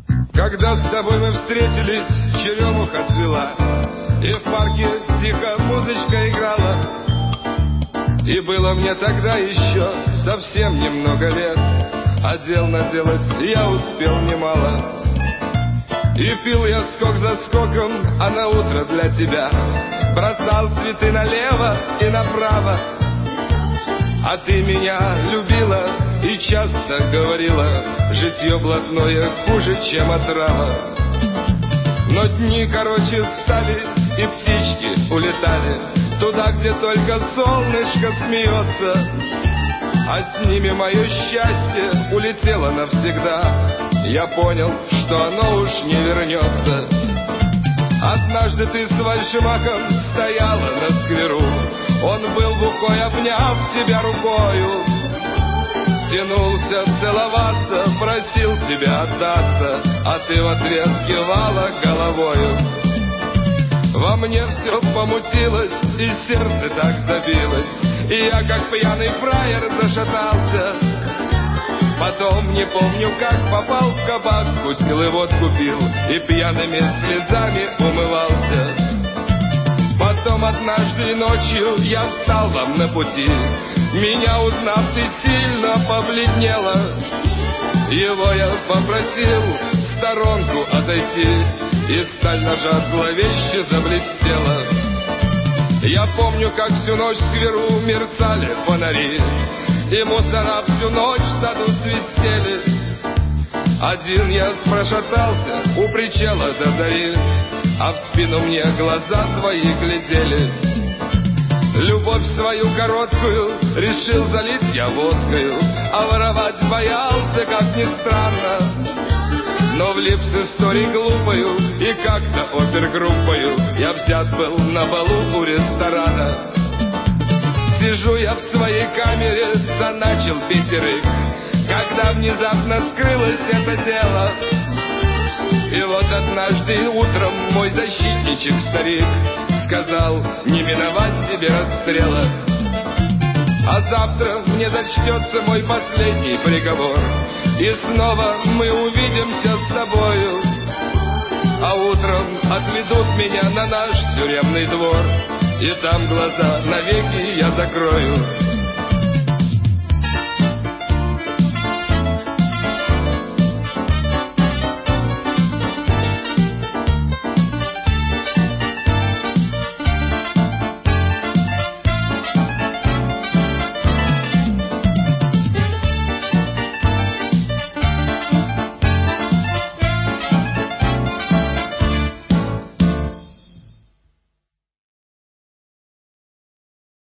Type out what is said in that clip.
Когда с тобой мы встретились, черемуха цвела, и в парке тихо музычка играла. И было мне тогда еще совсем немного лет, а дел наделать я успел немало. И пил я скок за скоком, а на утро для тебя бросал цветы налево и направо. А ты меня любила и часто говорила: житье блатное хуже, чем отрава. Но дни короче стали, и птички улетали туда, где только солнышко смеется. А с ними мое счастье улетело навсегда. Я понял, что оно уж не вернется. Однажды ты с вальшемаком стояла на скверу. Он был бухой, обняв тебя рукою, тянулся целоваться, просил тебя отдаться, а ты в ответ кивала головою. Во мне все помутилось, и сердце так забилось, и я, как пьяный фраер, зашатался. Потом не помню, как попал в кабак, кутил и водку пил, и пьяными слезами умывался. Потом однажды ночью я встал вам на пути. Меня узнав, ты сильно побледнела. Его я попросил в сторонку отойти, и сталь ножа зловеще заблестела. Я помню, как всю ночь в скверу мерцали фонари, и мусора всю ночь в саду свистели. Один я прошатался у причала до зари, а в спину мне глаза твои глядели. Любовь свою короткую решил залить я водкою, а воровать боялся, как ни странно. Но влип с историей глупою и как-то опергруппою я взят был на балу у ресторана. Сижу я в своей камере, заначил пятерых, когда внезапно скрылось это дело. И вот однажды утром мой защитничек-старик сказал: не миновать тебе расстрела. А завтра мне зачтется мой последний приговор, и снова мы увидимся с тобою. А утром отведут меня на наш тюремный двор, и там глаза навеки я закрою.